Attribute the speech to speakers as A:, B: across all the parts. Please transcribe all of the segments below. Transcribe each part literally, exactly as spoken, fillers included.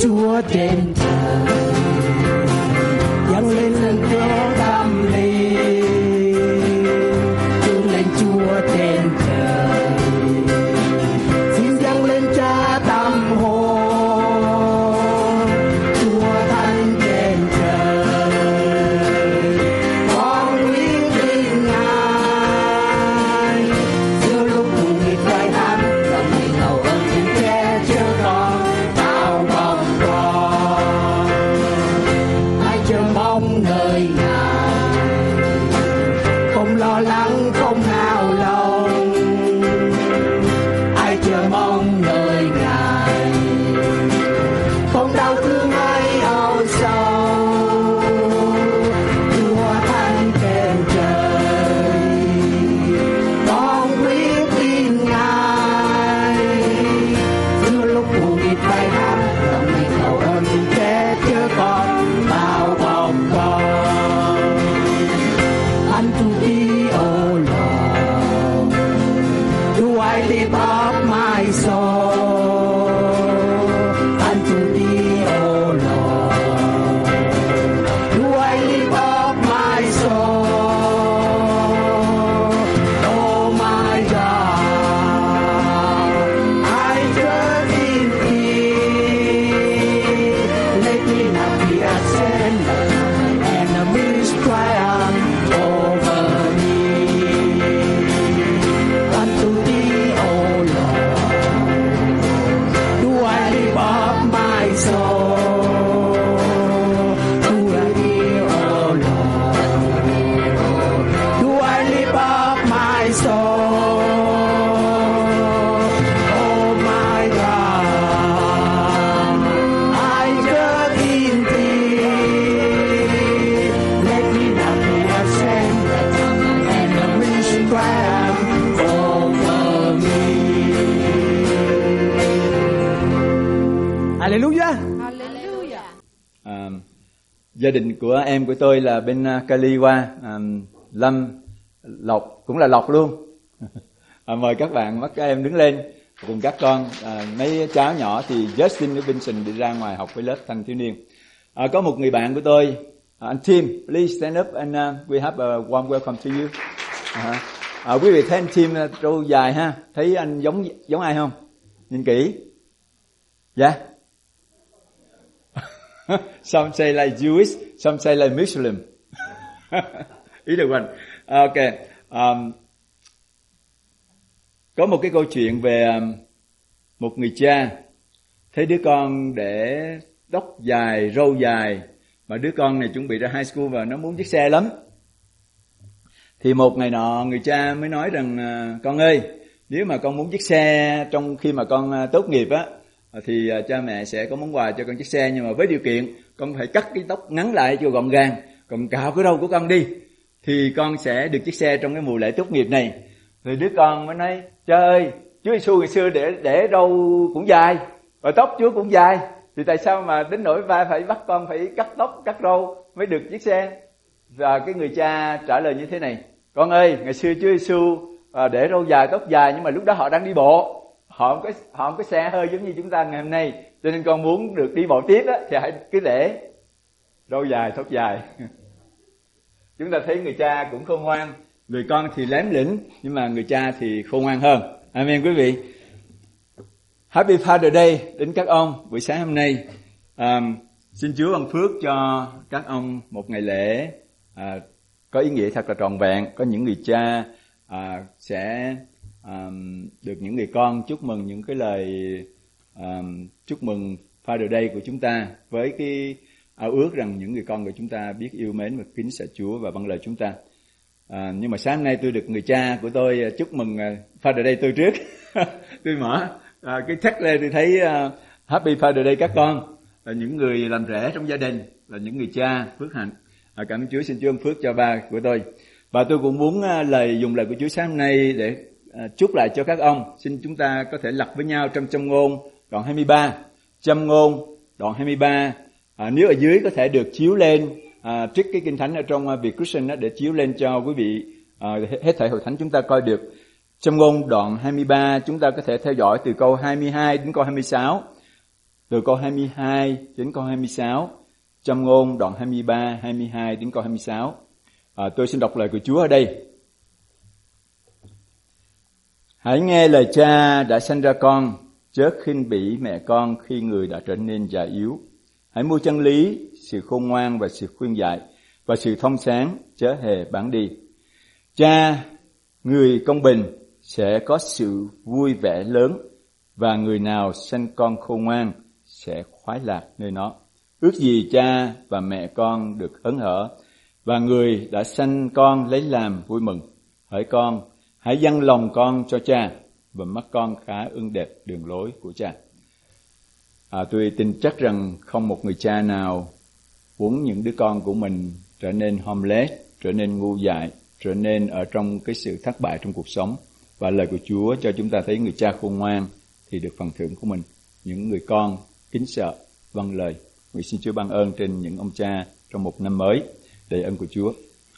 A: Chúa trên trời, dâng lên lần tiếng đam ly, dâng lên Chúa trên trời, xin dâng lên Cha tâm hồn, Chúa Thánh trên trời, con quyết tin Ngài, giữa lúc buồn nghịch cay đắng, lòng mình hầu ơn xin che chở con. Nơi Ngài không lo lắng không hao lòng, ai chờ mong nơi Ngài không đau thương hay âu sầu. Chúa Thánh trên trời, con quyết tin Ngài, giữa lúc buồn nghịch cay đắng, lòng mình hầu ơn xin che chở con, bao bọc con. Unto thee, O Lord, do I lift up my soul. Unto thee, O Lord, do I lift up my soul. Oh my God, I trust in thee. Let me not be ashamed, enemies triumph over me. Unto thee, O Lord, do I lift up my soul. To thee, O Lord, do I lift up my soul. Oh my God, I trust in thee. Let me not be ashamed, and the mission triumph over me. Hallelujah.
B: Hallelujah.
C: À, gia đình của em của tôi là bên uh, Cali qua, à, Lâm, Lộc cũng là Lộc luôn. À, mời các bạn bắt các em đứng lên cùng các con. À, mấy cháu nhỏ thì Justin với Vincent đi ra ngoài học với lớp thanh thiếu niên. À, có một người bạn của tôi, à, anh Tim, please stand up and uh, we have a warm welcome to you. À, à, quý vị thấy anh Tim uh, râu dài ha, thấy anh giống giống ai không? Nhìn kỹ. Dạ. Yeah. Some say like Jewish, some say like Muslim. Either one. Okay. Um, có một cái câu chuyện về um, một người cha thấy đứa con để tóc dài, râu dài, mà đứa con này chuẩn bị ra high school và nó muốn chiếc xe lắm. Thì một ngày nọ người cha mới nói rằng uh, con ơi, nếu mà con muốn chiếc xe trong khi mà con uh, tốt nghiệp á, thì uh, cha mẹ sẽ có món quà cho con chiếc xe, nhưng mà với điều kiện con phải cắt cái tóc ngắn lại cho gọn gàng, còn cạo cái râu của con đi, thì con sẽ được chiếc xe trong cái mùa lễ tốt nghiệp này. Rồi đứa con mới nói, cha ơi, Chúa Giêsu ngày xưa để để râu cũng dài và tóc Chúa cũng dài, thì tại sao mà đến nỗi vai phải bắt con phải cắt tóc cắt râu mới được chiếc xe? Và cái người cha trả lời như thế này, con ơi, ngày xưa Chúa Giêsu để râu dài tóc dài, nhưng mà lúc đó họ đang đi bộ, họ không có họ không có xe hơi giống như chúng ta ngày hôm nay, cho nên con muốn được đi bộ tiếp á, thì hãy cứ để râu dài tóc dài. Chúng ta thấy người cha cũng khôn ngoan, người con thì lém lĩnh, nhưng mà người cha thì khôn ngoan hơn. Amen quý vị. Happy Father Day đến các ông buổi sáng hôm nay. Um, xin Chúa ban phước cho các ông một ngày lễ à, có ý nghĩa thật là trọn vẹn. Có những người cha à, sẽ um, được những người con chúc mừng những cái lời um, chúc mừng Father Day của chúng ta, với cái ao ước rằng những người con của chúng ta biết yêu mến và kính sợ Chúa và vâng lời chúng ta. À, nhưng mà sáng nay tôi được người cha của tôi chúc mừng uh, Father Day tôi trước. Tôi mở à, cái text lên tôi thấy uh, Happy Father Day các con, là những người làm rể trong gia đình, là những người cha phước hạnh. À, cảm ơn Chúa, xin Chúa ơn phước cho ba của tôi. Và tôi cũng muốn uh, lời dùng lời của Chúa sáng nay để uh, chúc lại cho các ông. Xin chúng ta có thể lật với nhau trong Châm Ngôn đoạn hai mươi ba. Châm Ngôn đoạn hai mươi ba. À, nếu ở dưới có thể được chiếu lên, à, trích cái kinh thánh ở trong uh, Việt Christian đó, để chiếu lên cho quý vị à, hết thảy hội thánh chúng ta coi được. Châm Ngôn đoạn hai mươi ba, chúng ta có thể theo dõi từ câu hai mươi hai đến câu hai mươi sáu. từ câu hai mươi hai đến câu hai mươi sáu, Châm ngôn đoạn hai mươi ba, hai mươi hai đến câu hai mươi sáu. À, tôi xin đọc lời của Chúa ở đây. Hãy nghe lời cha đã sanh ra con, chớ khinh bỉ mẹ con khi người đã trở nên già yếu. Hãy mua chân lý, sự khôn ngoan và sự khuyên dạy và sự thông sáng, chớ hề bán đi. Cha, người công bình sẽ có sự vui vẻ lớn, và người nào sanh con khôn ngoan sẽ khoái lạc nơi nó. Ước gì cha và mẹ con được hớn hở, và người đã sanh con lấy làm vui mừng. Hỡi con, hãy dâng lòng con cho cha, và mắt con khá ưng đẹp đường lối của cha. À, tôi tin chắc rằng không một người cha nào muốn những đứa con của mình trở nên homeless, trở nên ngu dại, trở nên ở trong cái sự thất bại trong cuộc sống. Và lời của Chúa cho chúng ta thấy người cha khôn ngoan thì được phần thưởng của mình. Những người con kính sợ, vâng lời. Nguyện xin Chúa ban ơn trên những ông cha trong một năm mới đầy ơn của Chúa.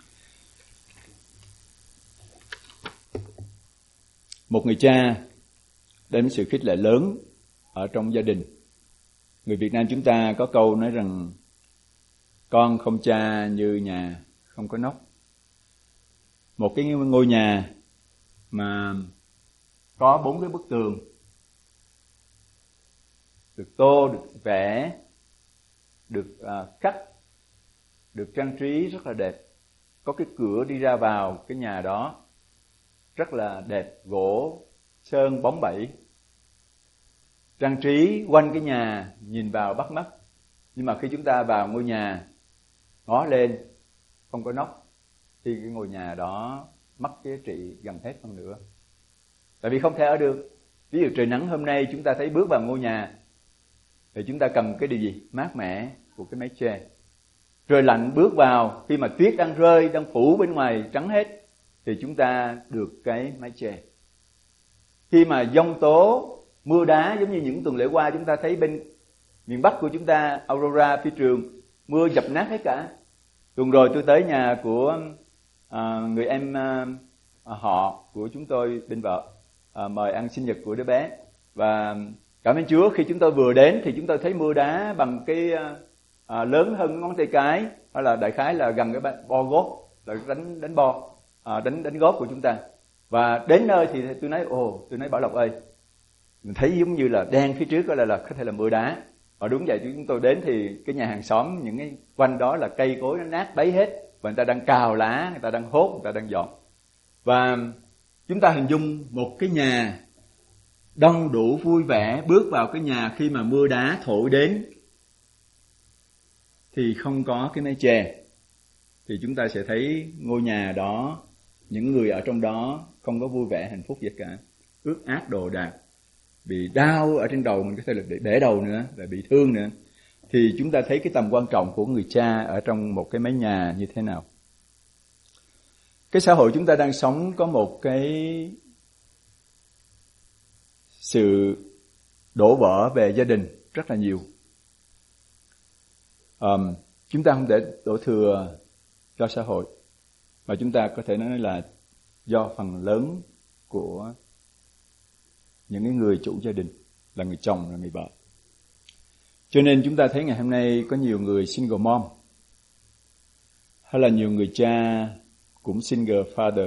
C: Một người cha đem sự khích lệ lớn ở trong gia đình. Người Việt Nam chúng ta có câu nói rằng con không cha như nhà không có nóc. Một cái ngôi nhà mà có bốn cái bức tường được tô, được vẽ, được uh, cắt, được trang trí rất là đẹp. Có cái cửa đi ra vào cái nhà đó rất là đẹp, gỗ, sơn, bóng bẩy. Trang trí quanh cái nhà nhìn vào bắt mắt. Nhưng mà khi chúng ta vào ngôi nhà ngó lên không có nóc thì cái ngôi nhà đó mất cái giá trị gần hết phân nửa. Tại vì không thể ở được. Ví dụ trời nắng hôm nay chúng ta thấy bước vào ngôi nhà thì chúng ta cần cái điều gì? Mát mẻ của cái mái che. Trời lạnh bước vào khi mà tuyết đang rơi, đang phủ bên ngoài trắng hết thì chúng ta được cái mái che. Khi mà giông tố, mưa đá giống như những tuần lễ qua chúng ta thấy bên miền Bắc của chúng ta, Aurora, phi trường, mưa dập nát hết cả. Tuần rồi tôi tới nhà của à, người em à, họ của chúng tôi bên vợ, à, mời ăn sinh nhật của đứa bé. Và cảm ơn Chúa khi chúng tôi vừa đến thì chúng tôi thấy mưa đá bằng cái à, lớn hơn ngón tay cái, hay là đại khái là gần cái bo gót, là đánh đánh bo, à, đánh đánh gót của chúng ta. Và đến nơi thì tôi nói ồ, tôi nói Bảo Lộc ơi, mình thấy giống như là đen phía trước đó là, là có thể là mưa đá. Và đúng vậy, chúng tôi đến thì cái nhà hàng xóm những cái quanh đó là cây cối nó nát bấy hết, và người ta đang cào lá, người ta đang hốt, người ta đang dọn. Và chúng ta hình dung một cái nhà đông đủ vui vẻ bước vào cái nhà khi mà mưa đá thổi đến thì không có cái mái che, thì chúng ta sẽ thấy ngôi nhà đó, những người ở trong đó không có vui vẻ hạnh phúc gì cả, ướt át đồ đạc, bị đau ở trên đầu, mình có thể là để đầu nữa, là bị thương nữa. Thì chúng ta thấy cái tầm quan trọng của người cha ở trong một cái mái nhà như thế nào. Cái xã hội chúng ta đang sống có một cái sự đổ vỡ về gia đình rất là nhiều. Um, chúng ta không để đổ thừa cho xã hội, mà chúng ta có thể nói là do phần lớn của những cái người chủ gia đình, là người chồng, là người vợ. Cho nên chúng ta thấy ngày hôm nay có nhiều người single mom, hay là nhiều người cha cũng single father.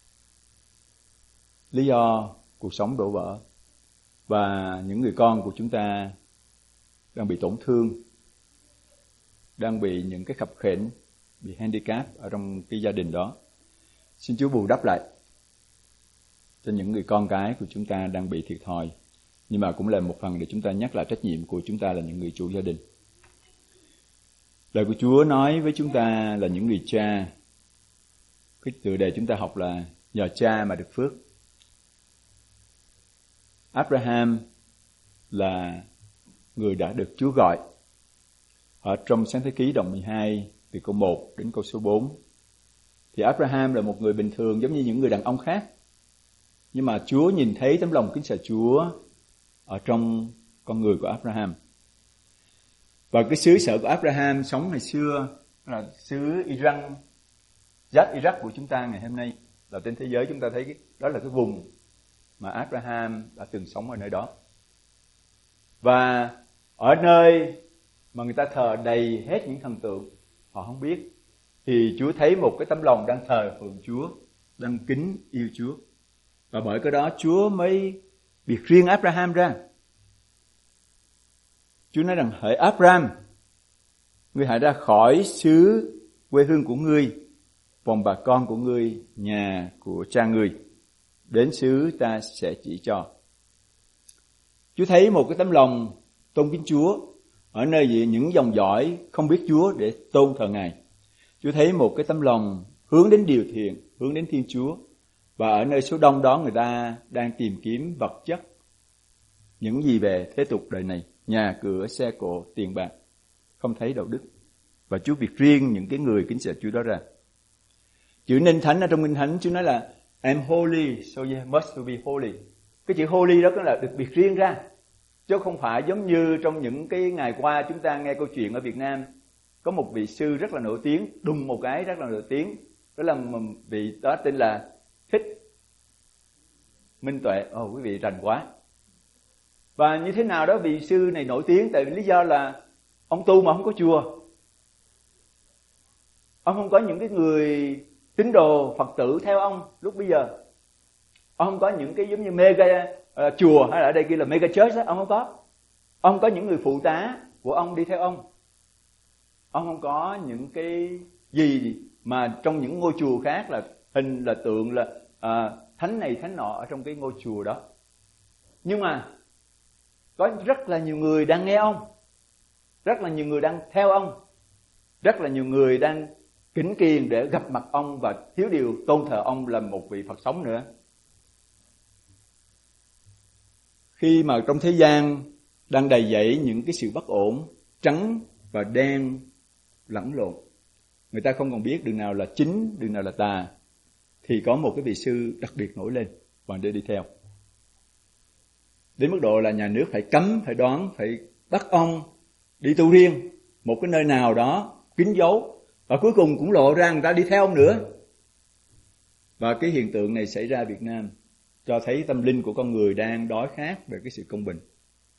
C: Lý do cuộc sống đổ vỡ, và những người con của chúng ta đang bị tổn thương, đang bị những cái khập khểnh, bị handicap ở trong cái gia đình đó. Xin Chúa bù đắp lại cho những người con cái của chúng ta đang bị thiệt thòi, nhưng mà cũng là một phần để chúng ta nhắc lại trách nhiệm của chúng ta là những người chủ gia đình. Lời của Chúa nói với chúng ta là những người cha. Cái tựa đề chúng ta học là nhờ cha mà được phước. Abraham là người đã được Chúa gọi. Ở trong Sáng Thế Ký đoạn mười hai từ câu một đến câu số bốn, thì Abraham là một người bình thường giống như những người đàn ông khác, nhưng mà Chúa nhìn thấy tấm lòng kính sợ Chúa ở trong con người của Abraham. Và cái xứ sở của Abraham sống ngày xưa là xứ Iran, giáp Iraq của chúng ta ngày hôm nay, là trên thế giới chúng ta thấy cái, đó là cái vùng mà Abraham đã từng sống ở nơi đó. Và ở nơi mà người ta thờ đầy hết những thần tượng, họ không biết, thì Chúa thấy một cái tấm lòng đang thờ phượng Chúa, đang kính yêu Chúa. Và bởi cái đó Chúa mới biệt riêng Abraham ra. Chúa nói rằng: hỡi Abraham, ngươi hãy ra khỏi xứ quê hương của ngươi, vòng bà con của ngươi, nhà của cha ngươi, đến xứ ta sẽ chỉ cho. Chúa thấy một cái tấm lòng tôn kính Chúa ở nơi gì những dòng dõi không biết Chúa để tôn thờ Ngài. Chúa thấy một cái tấm lòng hướng đến điều thiện, hướng đến Thiên Chúa. Và ở nơi số đông đó người ta đang tìm kiếm vật chất, những gì về thế tục đời này, nhà cửa, xe cộ, tiền bạc, không thấy đạo đức. Và Chúa biệt riêng những cái người kính sợ Chúa đó ra. Chữ Ninh Thánh ở trong Kinh Thánh Chúa nói là I'm holy, so you must be holy. Cái chữ holy đó có là được biệt riêng ra, chứ không phải giống như trong những cái ngày qua chúng ta nghe câu chuyện ở Việt Nam, có một vị sư rất là nổi tiếng, đùng một cái rất là nổi tiếng, đó là vị đó tên là Thích Minh Tuệ. Ồ, quý vị rành quá. Và như thế nào đó vị sư này nổi tiếng tại vì lý do là ông tu mà không có chùa, ông không có những cái người tín đồ Phật tử theo ông lúc bây giờ, ông không có những cái giống như mega uh, chùa hay là ở đây kia là mega church đó, ông không có. Ông không có những người phụ tá của ông đi theo ông. Ông không có những cái gì mà trong những ngôi chùa khác là hình là tượng là uh, thánh này thánh nọ ở trong cái ngôi chùa đó. Nhưng mà có rất là nhiều người đang nghe ông, rất là nhiều người đang theo ông, rất là nhiều người đang kính kiền để gặp mặt ông và thiếu điều tôn thờ ông là một vị Phật sống nữa. Khi mà trong thế gian đang đầy dẫy những cái sự bất ổn, trắng và đen lẫn lộn, người ta không còn biết đường nào là chính, đường nào là tà, thì có một cái vị sư đặc biệt nổi lên và để đi theo. Đến mức độ là nhà nước phải cấm, phải đoán, phải bắt ông đi tu riêng một cái nơi nào đó kín giấu, và cuối cùng cũng lộ ra người ta đi theo ông nữa. Và cái hiện tượng này xảy ra ở Việt Nam cho thấy tâm linh của con người đang đói khát về cái sự công bình.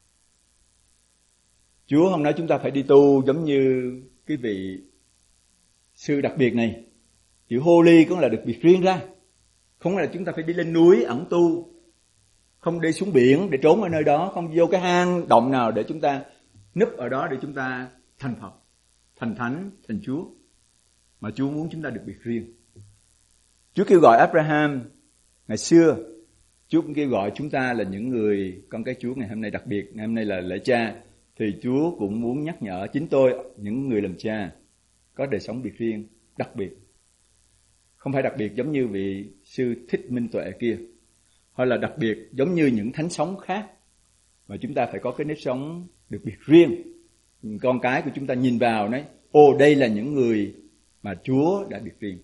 C: Chúa không nói chúng ta phải đi tu giống như cái vị sư đặc biệt này. Chữ holy cũng là được biệt riêng ra, không phải là chúng ta phải đi lên núi ẩn tu, không đi xuống biển để trốn ở nơi đó, không vô cái hang động nào để chúng ta núp ở đó để chúng ta thành Phật, thành Thánh, thành Chúa. Mà Chúa muốn chúng ta được biệt riêng. Chúa kêu gọi Abraham ngày xưa, Chúa cũng kêu gọi chúng ta là những người con cái Chúa ngày hôm nay đặc biệt, ngày hôm nay là lễ cha, thì Chúa cũng muốn nhắc nhở chính tôi, những người làm cha, có đời sống biệt riêng, đặc biệt. Không phải đặc biệt giống như vị sư Thích Minh Tuệ kia, hay là đặc biệt giống như những thánh sống khác, mà chúng ta phải có cái nếp sống được biệt riêng. Con cái của chúng ta nhìn vào nói, ồ đây là những người mà Chúa đã biệt riêng.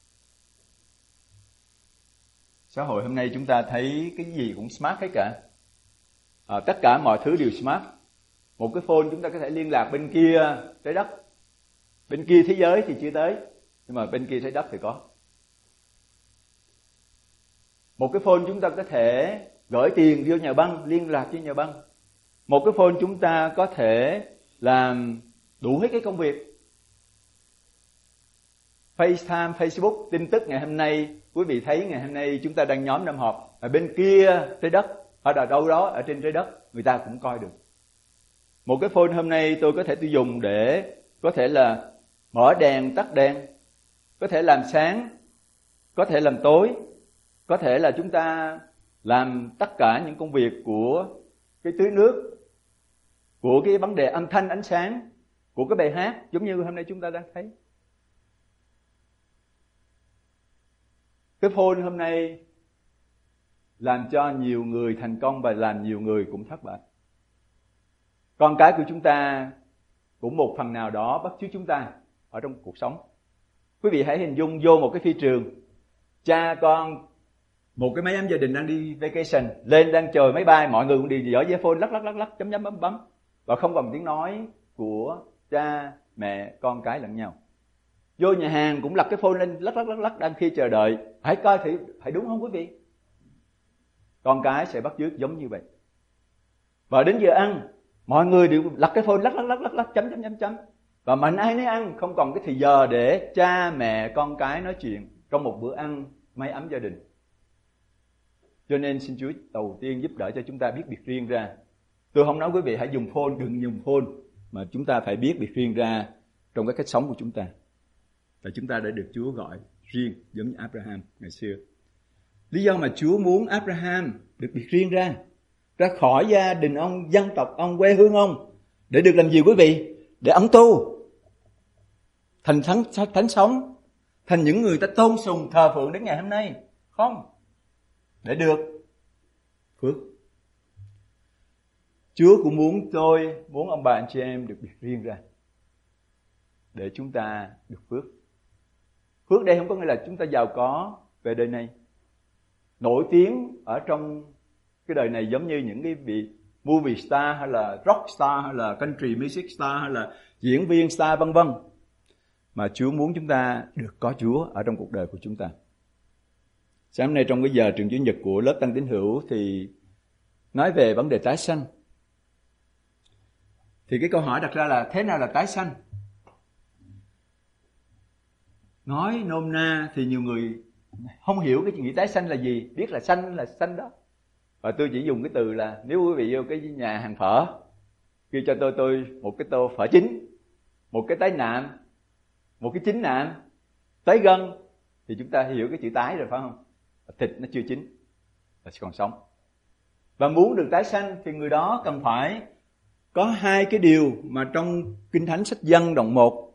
C: Xã hội hôm nay chúng ta thấy cái gì cũng smart hết cả. À, tất cả mọi thứ đều smart. Một cái phone chúng ta có thể liên lạc bên kia trái đất. Bên kia thế giới thì chưa tới, nhưng mà bên kia trái đất thì có. Một cái phone chúng ta có thể gửi tiền vô nhà băng, liên lạc với nhà băng. Một cái phone chúng ta có thể làm đủ hết cái công việc. FaceTime, Facebook, tin tức ngày hôm nay, quý vị thấy ngày hôm nay chúng ta đang nhóm năm họp, ở bên kia trái đất, hoặc là đâu đó ở trên trái đất, người ta cũng coi được. Một cái phone hôm nay tôi có thể tôi dùng để có thể là mở đèn, tắt đèn, có thể làm sáng, có thể làm tối, có thể là chúng ta làm tất cả những công việc của cái tưới nước, của cái vấn đề âm thanh, ánh sáng, của cái bài hát, giống như hôm nay chúng ta đang thấy. Cái phone hôm nay làm cho nhiều người thành công và làm nhiều người cũng thất bại. Con cái của chúng ta cũng một phần nào đó bắt chước chúng ta ở trong cuộc sống. Quý vị hãy hình dung vô một cái phi trường, cha con, một cái máy ấm gia đình đang đi vacation, lên đang chờ máy bay, mọi người cũng đi dở với phone lắc lắc lắc lắc, chấm chấm bấm bấm, và không còn tiếng nói của cha, mẹ, con cái lẫn nhau. Vô nhà hàng cũng lật cái phone lên lắc lắc lắc lắc đang khi chờ đợi. Hãy coi thử, phải đúng không quý vị? Con cái sẽ bắt chước giống như vậy. Và đến giờ ăn, Mọi người đều lật cái phone, lắc lắc lắc lắc lắc chấm chấm chấm chấm. Và mạnh ai nấy ăn, không còn cái thì giờ để cha mẹ con cái nói chuyện trong một bữa ăn mái ấm gia đình. Cho nên xin Chúa đầu tiên giúp đỡ cho chúng ta biết biệt riêng ra. Tôi không nói quý vị hãy dùng phone, đừng dùng phone, mà chúng ta phải biết biệt riêng ra trong cái cách sống của chúng ta. Và chúng ta đã được Chúa gọi riêng giống như Abraham ngày xưa. Lý do mà Chúa muốn Abraham được biệt riêng ra, ra khỏi gia đình ông, dân tộc ông, quê hương ông, để được làm gì quý vị? Để ông tu, thành thánh, thánh sống, thành những người ta tôn sùng thờ phượng đến ngày hôm nay. Không, để được phước. Chúa cũng muốn tôi, muốn ông bà anh chị em được biệt riêng ra, để chúng ta được phước. Phước đây không có nghĩa là chúng ta giàu có về đời này, nổi tiếng ở trong cái đời này giống như những cái vị movie star hay là rock star hay là country music star hay là diễn viên star vân vân. Mà Chúa muốn chúng ta được có Chúa ở trong cuộc đời của chúng ta. Sáng nay trong cái giờ trường chủ nhật của lớp Tăng Tín Hữu thì nói về vấn đề tái sanh. Thì cái câu hỏi đặt ra là thế nào là tái sanh? Nói nôm na thì nhiều người không hiểu cái nghĩa tái sanh là gì, biết là sanh là sanh đó. Và tôi chỉ dùng cái từ là nếu quý vị vô cái nhà hàng phở, kêu cho tôi tôi một cái tô phở chín, một cái tái nạm, một cái chín nạm, tái gân, thì chúng ta hiểu cái chữ tái rồi phải không? Thịt nó chưa chín, là còn sống. Và muốn được tái sanh thì người đó cần phải có hai cái điều mà trong Kinh Thánh sách Dân đoạn một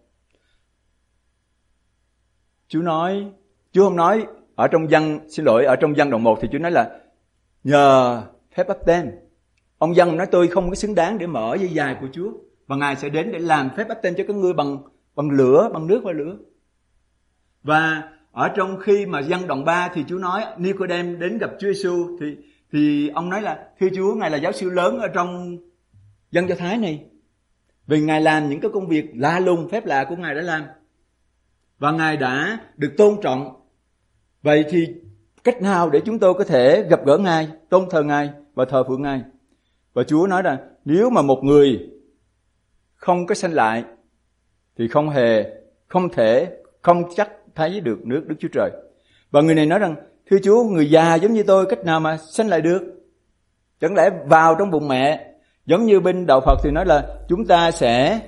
C: Chúa nói, Chúa không nói ở trong Dân, xin lỗi, ở trong Dân đoạn một thì Chúa nói là nhờ phép báp têm. Ông Dân nói tôi không có xứng đáng để mở dây dài của Chúa, và Ngài sẽ đến để làm phép báp têm cho các ngươi bằng bằng lửa, bằng nước và lửa. Và ở trong khi mà Dân đoạn ba thì Chúa nói Nicodem đến gặp Chúa Giêsu thì thì ông nói là thưa Chúa, Ngài là giáo sư lớn ở trong dân Do Thái này, vì Ngài làm những cái công việc lạ lùng, phép lạ của Ngài đã làm, và Ngài đã được tôn trọng. Vậy thì cách nào để chúng tôi có thể gặp gỡ Ngài, tôn thờ Ngài và thờ phượng Ngài? Và Chúa nói là nếu mà một người không có sanh lại thì không hề, không thể, không chắc thấy được nước Đức Chúa Trời. Và người này nói rằng thưa Chúa, người già giống như tôi cách nào mà sanh lại được? Chẳng lẽ vào trong bụng mẹ? Giống như bên đạo Phật thì nói là chúng ta sẽ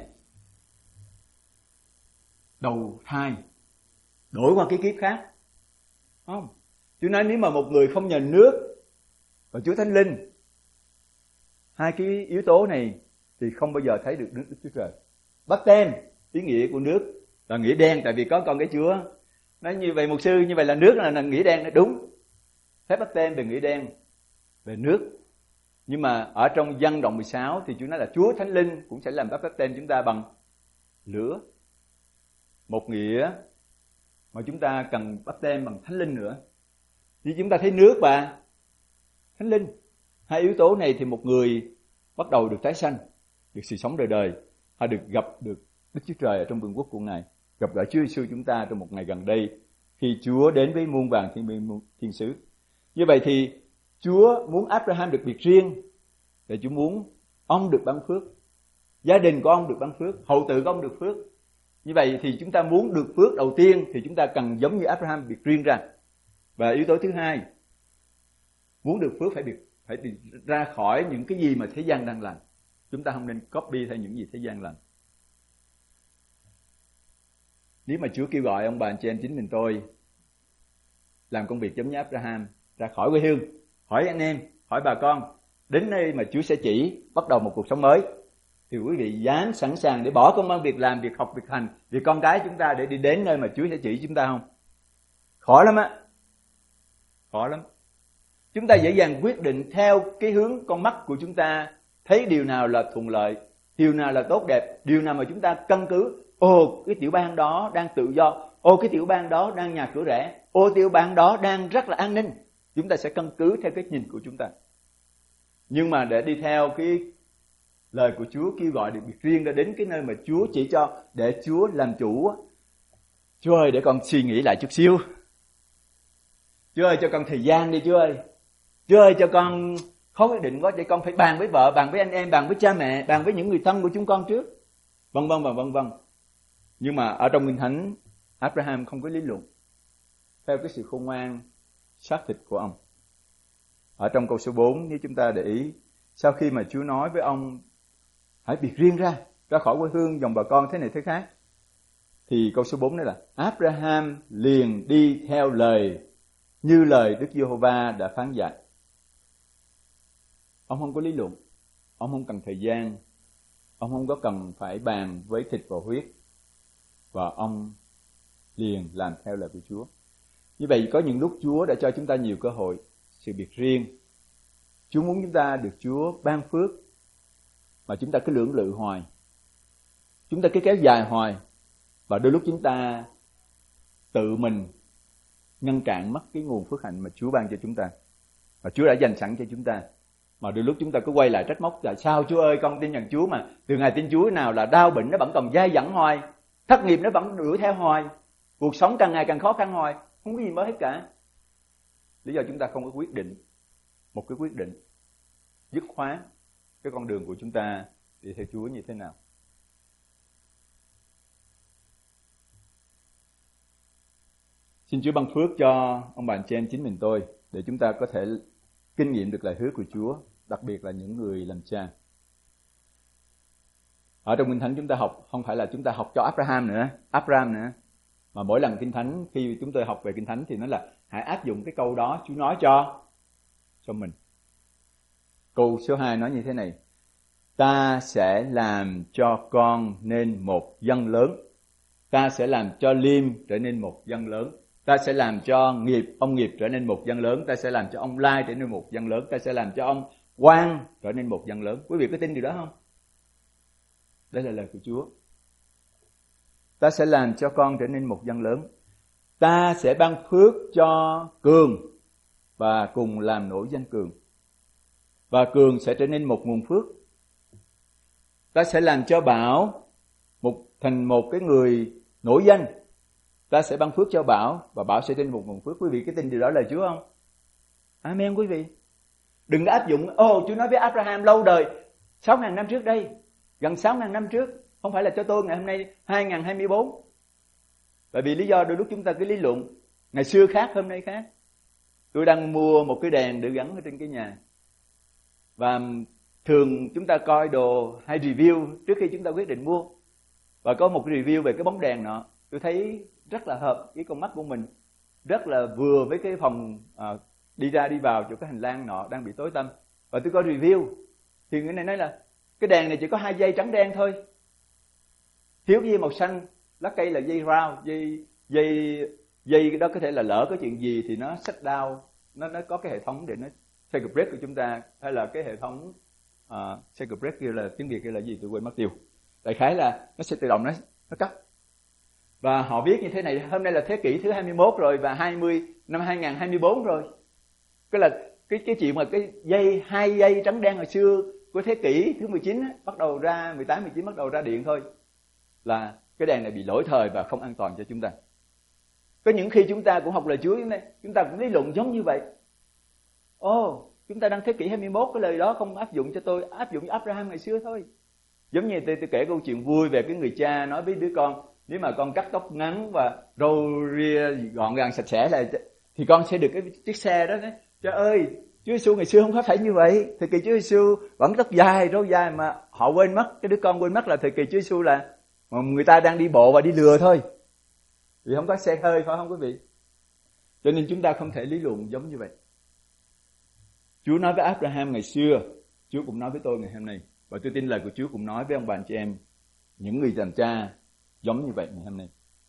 C: đầu thai, đổi qua cái kiếp khác. Không. Chúa nói nếu mà một người không nhờ nước và Chúa Thánh Linh, hai cái yếu tố này, thì không bao giờ thấy được nước Đức Chúa Trời. Báp têm, ý nghĩa của nước là nghĩa đen, tại vì có con cái Chúa. Nói như vậy mục sư, như vậy là nước là, là nghĩa đen, nó đúng. Phép báp têm về nghĩa đen, về nước. Nhưng mà ở trong Dân đoạn mười sáu thì Chúa nói là Chúa Thánh Linh cũng sẽ làm báp têm chúng ta bằng lửa. Một nghĩa mà chúng ta cần báp têm bằng Thánh Linh nữa. Vì chúng ta thấy nước và Thánh Linh, hai yếu tố này thì một người bắt đầu được tái sanh, được sự sống đời đời, hay được gặp được Đức Chúa Trời ở trong vương quốc của Ngài, gặp gỡ Chúa Giêsu chúng ta trong một ngày gần đây khi Chúa đến với muôn vàn thiên, thiên sứ. Như vậy thì Chúa muốn Abraham được biệt riêng, để Chúa muốn ông được ban phước, gia đình của ông được ban phước, hậu tự của ông được phước. Như vậy thì chúng ta muốn được phước đầu tiên thì chúng ta cần giống như Abraham biệt riêng ra. Và yếu tố thứ hai, muốn được phước phải biệt, phải đi ra khỏi những cái gì mà thế gian đang làm. Chúng ta không nên copy theo những gì thế gian làm. Nếu mà Chúa kêu gọi ông bà anh chị em chính mình tôi làm công việc giống như Abraham, ra khỏi quê hương, hỏi anh em, hỏi bà con, đến nơi mà Chúa sẽ chỉ, bắt đầu một cuộc sống mới, thì quý vị dám sẵn sàng để bỏ công ăn việc làm, việc học, việc hành, việc con cái chúng ta để đi đến nơi mà Chúa sẽ chỉ chúng ta không? Khó lắm á, khó lắm. Chúng ta dễ dàng quyết định theo cái hướng con mắt của chúng ta, thấy điều nào là thuận lợi, điều nào là tốt đẹp, điều nào mà chúng ta căn cứ. Ồ, cái tiểu bang đó đang tự do, ô cái tiểu bang đó đang nhà cửa rẻ, ô tiểu bang đó đang rất là an ninh. Chúng ta sẽ căn cứ theo cái nhìn của chúng ta. Nhưng mà để đi theo cái lời của Chúa kêu gọi được biệt riêng ra đến cái nơi mà Chúa chỉ cho, để Chúa làm chủ. Chúa ơi, để con suy nghĩ lại chút xíu. Chúa ơi, cho con thời gian đi Chúa ơi. Chúa ơi, cho con Khó quyết định quá, thì con phải bàn với vợ, bàn với anh em, bàn với cha mẹ, bàn với những người thân của chúng con trước. Vân vân và vân vân. Nhưng mà ở trong Kinh Thánh, Abraham không có lý luận theo cái sự khôn ngoan xác thịt của ông. Ở trong câu số bốn, nếu chúng ta để ý, sau khi mà Chúa nói với ông hãy biệt riêng ra, ra khỏi quê hương, dòng bà con thế này thế khác, thì câu số bốn đó là Abraham liền đi theo lời như lời Đức Giê-hô-va đã phán dạy. Ông không có lý luận, ông không cần thời gian, ông không có cần phải bàn với thịt và huyết, và ông liền làm theo lời của Chúa. Như vậy có những lúc Chúa đã cho chúng ta nhiều cơ hội sự biệt riêng. Chúa muốn chúng ta được Chúa ban phước, mà chúng ta cứ lưỡng lự hoài, chúng ta cứ kéo dài hoài, và đôi lúc chúng ta tự mình ngăn cản mất cái nguồn phước hạnh mà Chúa ban cho chúng ta, và Chúa đã dành sẵn cho chúng ta. Mà đôi lúc chúng ta cứ quay lại trách móc là sao Chúa ơi, con tin nhận Chúa mà từ ngày tin Chúa nào là đau bệnh nó vẫn còn dai dẳng hoài, thất nghiệp nó vẫn đuổi theo hoài, cuộc sống càng ngày càng khó khăn hoài, không có gì mới hết cả. Lý do chúng ta không có quyết định một cái quyết định dứt khoát cái con đường của chúng ta đi theo Chúa như thế nào. Xin Chúa ban phước cho ông bà anh chị em chính mình tôi, để chúng ta có thể kinh nghiệm được lời hứa của Chúa, đặc biệt là những người làm cha. Ở trong Kinh Thánh chúng ta học không phải là chúng ta học cho Abraham nữa, Abraham nữa, mà mỗi lần Kinh Thánh, khi chúng tôi học về Kinh Thánh thì nó là hãy áp dụng cái câu đó Chúa nói cho cho mình. Câu số hai nói như thế này: ta sẽ làm cho con nên một dân lớn, ta sẽ làm cho Liêm trở nên một dân lớn, ta sẽ làm cho nghiệp ông Nghiệp trở nên một dân lớn, ta sẽ làm cho ông Lai trở nên một dân lớn, ta sẽ làm cho ông Quang trở nên một dân lớn. Quý vị có tin điều đó không? Đây là lời của Chúa. Ta sẽ làm cho con trở nên một dân lớn, ta sẽ ban phước cho Cường và cùng làm nổi danh Cường, và Cường sẽ trở nên một nguồn phước. Ta sẽ làm cho Bảo một thành một cái người nổi danh, ta sẽ ban phước cho Bảo và Bảo sẽ trở nên một nguồn phước. Quý vị có tin điều đó là Chúa không? Amen quý vị. Đừng áp dụng, ô oh, Chúa nói với Abraham lâu đời, sáu ngàn năm trước đây, gần sáu ngàn năm trước, không phải là cho tôi ngày hôm nay hai nghìn hai mươi bốn. Bởi vì lý do đôi lúc chúng ta cứ lý luận, ngày xưa khác, hôm nay khác. Tôi đang mua một cái đèn để gắn ở trên cái nhà, và thường chúng ta coi đồ hay review trước khi chúng ta quyết định mua. Và có một review về cái bóng đèn nọ, tôi thấy rất là hợp với con mắt của mình, rất là vừa với cái phòng à, đi ra đi vào chỗ cái hành lang nọ đang bị tối tăm. Và tôi coi review thì người này nói là cái đèn này chỉ có hai dây trắng đen thôi, thiếu dây màu xanh, lá cây là dây round, dây dây dây đó có thể là lỡ có chuyện gì thì nó shut down, nó nó có cái hệ thống để nó take a break của chúng ta, hay là cái hệ thống uh, take a break kia là tiếng Việt kia là gì tôi quên mất tiêu. Đại khái là nó sẽ tự động nó nó cắt. Và họ viết như thế này: hôm nay là thế kỷ thứ hai mươi mốt rồi, và hai mươi năm hai nghìn hai mươi bốn rồi. Cái là cái cái chuyện mà cái dây hai dây trắng đen hồi xưa của thế kỷ thứ mười chín á, bắt đầu ra mười tám mười chín bắt đầu ra điện thôi, là cái đèn này bị lỗi thời và không an toàn cho chúng ta. Có những khi chúng ta cũng học lời Chúa như này, chúng ta cũng lý luận giống như vậy. Ồ, oh, chúng ta đang thế kỷ hai mươi mốt, cái lời đó không áp dụng cho tôi, áp dụng cho Abraham ngày xưa thôi. Giống như tôi, tôi kể câu chuyện vui về cái người cha nói với đứa con, nếu mà con cắt tóc ngắn và râu ria gọn gàng sạch sẽ là thì con sẽ được cái chiếc xe đó. Đấy. Trời ơi, Chúa Giêsu ngày xưa không có phải như vậy. Thời kỳ Chúa Giêsu vẫn tóc dài, râu dài, mà họ quên mất, cái đứa con quên mất là thời kỳ Chúa Giêsu là mà người ta đang đi bộ và đi lừa thôi, vì không có xe hơi, phải không quý vị? Cho nên chúng ta không thể lý luận giống như vậy. Chúa nói với Abraham ngày xưa, Chúa cũng nói với tôi ngày hôm nay, và tôi tin lời của Chúa cũng nói với ông bà anh chị em, những người làm cha giống như vậy ngày hôm nay.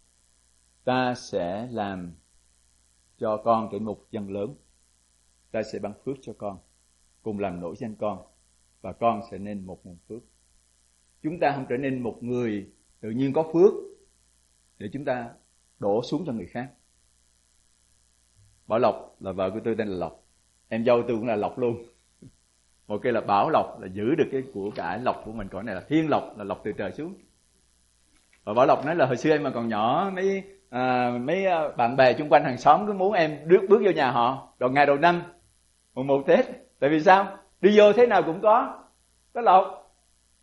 C: Ta sẽ làm cho con trở một dân lớn, ta sẽ ban phước cho con, cùng làm nổi danh con, và con sẽ nên một nguồn phước. Chúng ta không trở nên một người tự nhiên có phước để chúng ta đổ xuống cho người khác. Bảo Lộc là vợ của tôi tên là Lộc, em dâu tôi cũng là Lộc luôn. Một cái là Bảo Lộc là giữ được cái của cải lộc của mình, còn này là Thiên Lộc, là lộc từ trời xuống. Và Bảo Lộc nói là hồi xưa em mà còn nhỏ, mấy à, mấy bạn bè chung quanh hàng xóm cứ muốn em bước bước vô nhà họ đầu ngày đầu năm mùng một Tết. Tại vì sao? Đi vô thế nào cũng có có lộc.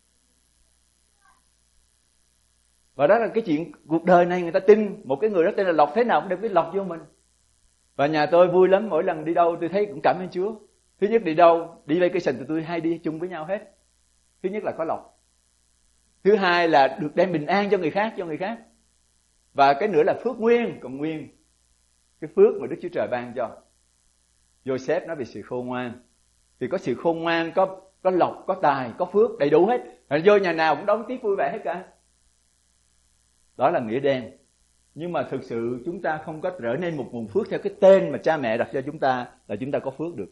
C: Và đó là cái chuyện cuộc đời này người ta tin một cái người đó tên là lộc, thế nào cũng đem cái lộc vô mình. Và nhà tôi vui lắm, mỗi lần đi đâu tôi thấy cũng cảm ơn Chúa. Thứ nhất đi đâu, đi vacation tụi tôi hay đi chung với nhau hết. Thứ nhất là có lộc. Thứ hai là được đem bình an cho người khác, cho người khác. Và cái nữa là phước nguyên, còn nguyên. Cái phước mà Đức Chúa Trời ban cho. Joseph nói về sự khôn ngoan. Thì có sự khôn ngoan, có có lộc, có tài, có phước, đầy đủ hết. Và vô nhà nào cũng đón tiếp vui vẻ hết cả. Đó là nghĩa đen. Nhưng mà thực sự chúng ta không có trở nên một nguồn phước theo cái tên mà cha mẹ đặt cho chúng ta là chúng ta có phước được.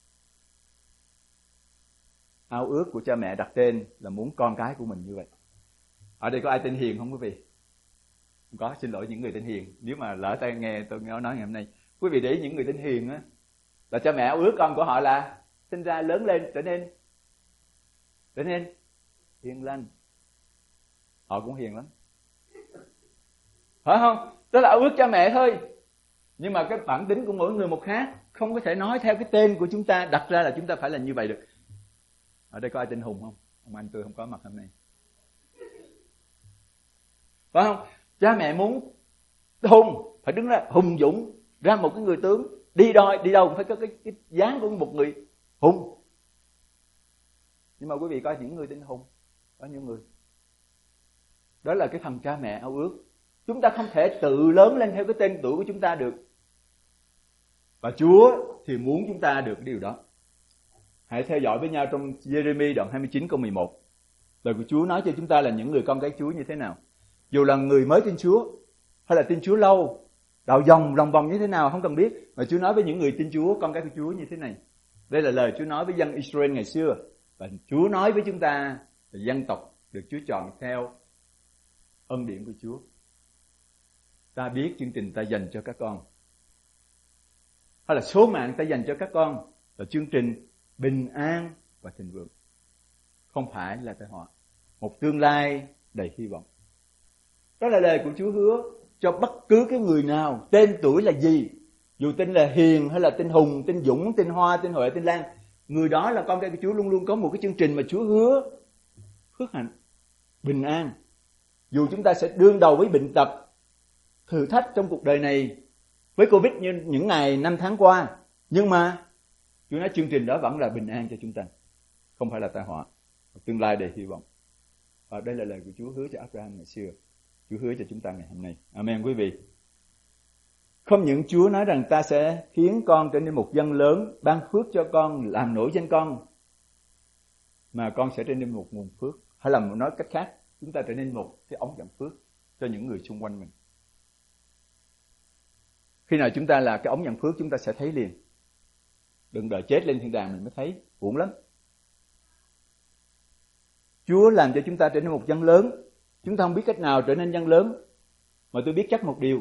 C: Ao ước của cha mẹ đặt tên là muốn con cái của mình như vậy. Ở đây có ai tên Hiền không quý vị? Không có, xin lỗi những người tên Hiền. Nếu mà lỡ tay nghe tôi nói ngày hôm nay. Quý vị để ý những người tên Hiền á, là cha mẹ ao ước con của họ là sinh ra lớn lên trở nên trở nên hiền lành. Họ cũng hiền lắm. Phải không? Đó là ao ước cha mẹ thôi. Nhưng mà cái bản tính của mỗi người một khác. Không có thể nói theo cái tên của chúng ta đặt ra là chúng ta phải là như vậy được. Ở đây có ai tên Hùng không? Ông anh tôi không có mặt hôm nay. Phải không? Cha mẹ muốn Hùng phải đứng ra hùng dũng, ra một cái người tướng, đi đôi đi đâu cũng phải có cái, cái dáng của một người hùng. Nhưng mà quý vị coi những người tên Hùng, có những người. Đó là cái phần cha mẹ ao ước. Chúng ta không thể tự lớn lên theo cái tên tuổi của chúng ta được. Và Chúa thì muốn chúng ta được điều đó. Hãy theo dõi với nhau trong Giê-rê-mi đoạn hai mươi chín câu mười một. Lời của Chúa nói cho chúng ta là những người con cái Chúa như thế nào. Dù là người mới tin Chúa hay là tin Chúa lâu, đạo dòng lòng vòng như thế nào không cần biết, mà Chúa nói với những người tin Chúa, con cái của Chúa như thế này. Đây là lời Chúa nói với dân Israel ngày xưa, và Chúa nói với chúng ta là dân tộc được Chúa chọn theo ân điển của Chúa. Ta biết chương trình ta dành cho các con, hay là số mạng ta dành cho các con là chương trình bình an và thịnh vượng, không phải là tai họa, một tương lai đầy hy vọng. Đó là lời của Chúa hứa cho bất cứ cái người nào, tên tuổi là gì, dù tên là Hiền hay là tên Hùng, tên Dũng, tên Hoa, tên Huệ, tên Lan, người đó là con cái của Chúa luôn luôn có một cái chương trình mà Chúa hứa phước hạnh, bình an. Dù chúng ta sẽ đương đầu với bệnh tật, thử thách trong cuộc đời này, với Covid như những ngày năm tháng qua, nhưng mà Chúa nói chương trình đó vẫn là bình an cho chúng ta, không phải là tai họa, tương lai đầy hy vọng. Và đây là lời của Chúa hứa cho Abraham ngày xưa, Chúa hứa cho chúng ta ngày hôm nay. Amen quý vị. Không những Chúa nói rằng ta sẽ khiến con trở nên một dân lớn, ban phước cho con, làm nổi danh con, mà con sẽ trở nên một nguồn phước. Hay là nói cách khác, chúng ta trở nên một cái ống dẫn phước cho những người xung quanh mình. Khi nào chúng ta là cái ống dẫn phước, chúng ta sẽ thấy liền. Đừng đợi chết lên thiên đàng mình mới thấy, uổng lắm. Chúa làm cho chúng ta trở nên một dân lớn. Chúng ta không biết cách nào trở nên dân lớn, mà tôi biết chắc một điều.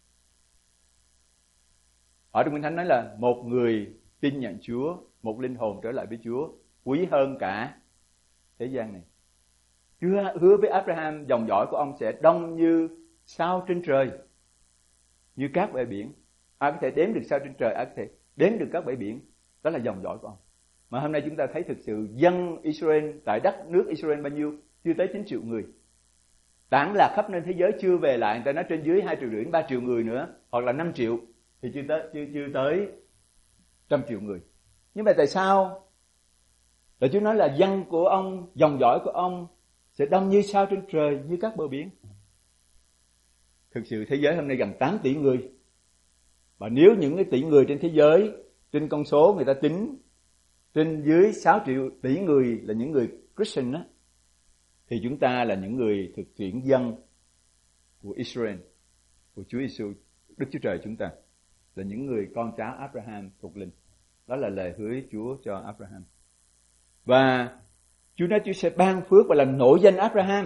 C: Ở trong Kinh Thánh nói là một người tin nhận Chúa, một linh hồn trở lại với Chúa, quý hơn cả thế gian này. Chúa hứa với Abraham dòng dõi của ông sẽ đông như sao trên trời, như cát bãi biển. Ai có thể đếm được sao trên trời, ai có thể đếm được các bãi biển. Đó là dòng dõi của ông. Mà hôm nay chúng ta thấy thực sự dân Israel tại đất nước Israel bao nhiêu? Chưa tới chín triệu người. Tản lạc khắp nơi thế giới chưa về lại, người ta nói trên dưới hai triệu rưỡi, ba triệu người nữa, hoặc là năm triệu thì chưa tới chưa chưa tới trăm triệu người. Nhưng mà tại sao? Là Chúa nói là dân của ông, dòng dõi của ông sẽ đông như sao trên trời, như các bờ biển. Thực sự thế giới hôm nay gần tám tỷ người. Và nếu những cái tỷ người trên thế giới, trên con số người ta tính trên dưới sáu triệu tỷ người là những người Christian đó, thì chúng ta là những người thực hiện dân của Israel, của Chúa Giêsu, Đức Chúa Trời chúng ta, là những người con cháu Abraham thuộc linh. Đó là lời hứa Chúa cho Abraham. Và Chúa nói Chúa sẽ ban phước và làm nổi danh Abraham.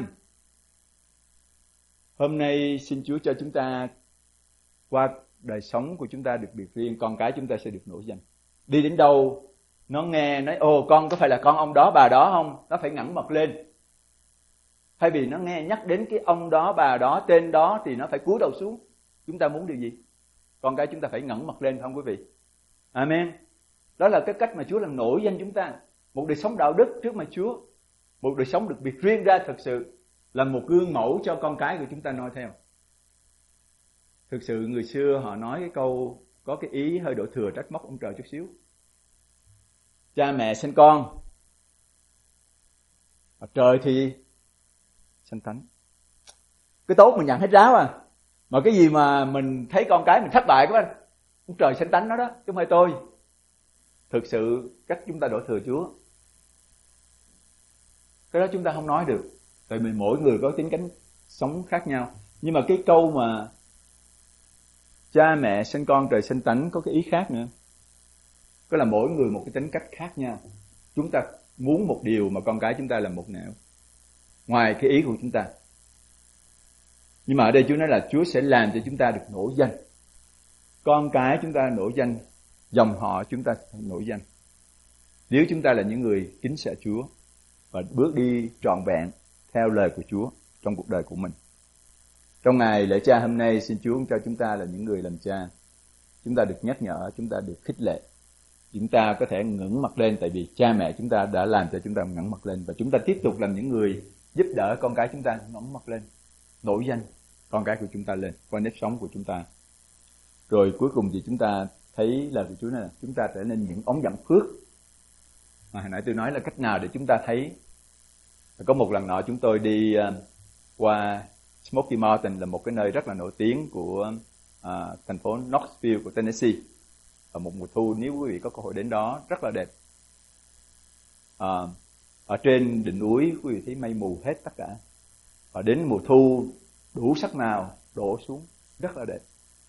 C: Hôm nay xin Chúa cho chúng ta qua đời sống của chúng ta được biệt riêng, con cái chúng ta sẽ được nổi danh. Đi đến đâu nó nghe nói ồ con có phải là con ông đó bà đó không, nó phải ngẩng mặt lên. Thay vì nó nghe nhắc đến cái ông đó bà đó tên đó thì nó phải cúi đầu xuống. Chúng ta muốn điều gì? Con cái chúng ta phải ngẩng mặt lên không quý vị? Amen. Đó là cái cách mà Chúa làm nổi danh chúng ta. một đời sống đạo đức trước mặt Chúa, một đời sống được biệt riêng ra thực sự là một gương mẫu cho con cái của chúng ta noi theo. Thực sự người xưa họ nói cái câu có cái ý hơi đổ thừa trách móc ông trời chút xíu. Cha mẹ sinh con, trời thì sanh tánh. Cái tốt mình nhận hết ráo à, mà cái gì mà mình thấy con cái mình thất bại quá, ông trời sanh tánh nó đó, chứ không phải tôi. Thực sự cách chúng ta đổ thừa Chúa, cái đó chúng ta không nói được, tại vì mỗi người có tính cách sống khác nhau. Nhưng mà cái câu mà cha mẹ sinh con trời sinh tánh có cái ý khác nữa. Có là mỗi người một cái tính cách khác nhau. Chúng ta muốn một điều mà con cái chúng ta làm một nẻo, ngoài cái ý của chúng ta. Nhưng mà ở đây Chúa nói là Chúa sẽ làm cho chúng ta được nổi danh. Con cái chúng ta nổi danh, dòng họ chúng ta nổi danh, nếu chúng ta là những người kính sợ Chúa và bước đi trọn vẹn theo lời của Chúa trong cuộc đời của mình. Trong ngày lễ cha hôm nay, xin Chúa cho chúng ta là những người làm cha, chúng ta được nhắc nhở, chúng ta được khích lệ, chúng ta có thể ngẩng mặt lên, tại vì cha mẹ chúng ta đã làm cho chúng ta ngẩng mặt lên, và chúng ta tiếp tục làm những người giúp đỡ con cái chúng ta ngẩng mặt lên, nổi danh con cái của chúng ta lên qua nếp sống của chúng ta. Rồi cuối cùng thì chúng ta thấy lời của Chúa này là chúng ta trở nên những ống dẫn phước. Mà hồi nãy tôi nói là cách nào để chúng ta thấy. Có một lần nọ chúng tôi đi uh, qua Smoky Mountain, là một cái nơi rất là nổi tiếng của uh, thành phố Knoxville của Tennessee. Ở một mùa thu, nếu quý vị có cơ hội đến đó, rất là đẹp. Uh, ở trên đỉnh núi quý vị thấy mây mù hết tất cả. Và đến mùa thu đủ sắc màu đổ xuống, rất là đẹp.